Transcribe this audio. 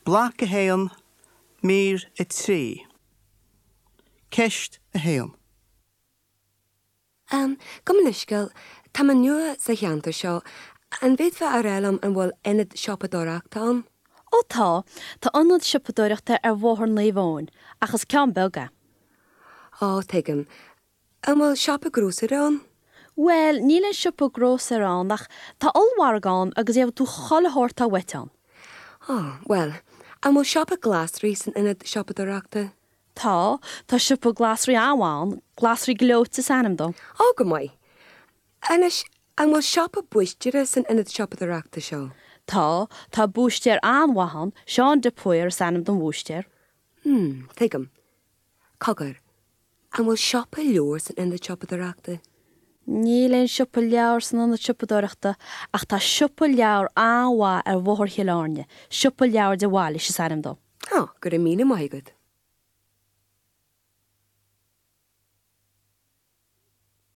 Blach a héan, mír a trí. Ceist a héan. Gomlisgil, tá man nua sa cheanta seo, an bhéad bheith ar eilim an bhfuil inad siopadóireachta. Ó tá anad sipadúireachta ar bhóthar naomháin, achas cean belga. Tuigim, an bhfuil siopa grúsarán? Well, níl sipa grós arán ach tá olhargáin agus éh tú cholathirt a wetan. Well, an bhfuil siopa glasrí san inad siopadóireachta? Tá sipa glasrí amháin, glasrí glóta sanamdó. Go mai. Anis, an bhfuil siopa buisteire san inad siopadóireachta seo? Tá búisteir anhahan, seán de puir sanam don búisteir. Tuigim. Cogur, an bhfuil siopa leor san inad siopadóireachta? Níl sipa leabhar san anad sipadóireachta ach tá sipa leabhar anhá ar bhóthar chiileáne, sipa leabhar de bháil is sanamdó. Gur a mína maigad.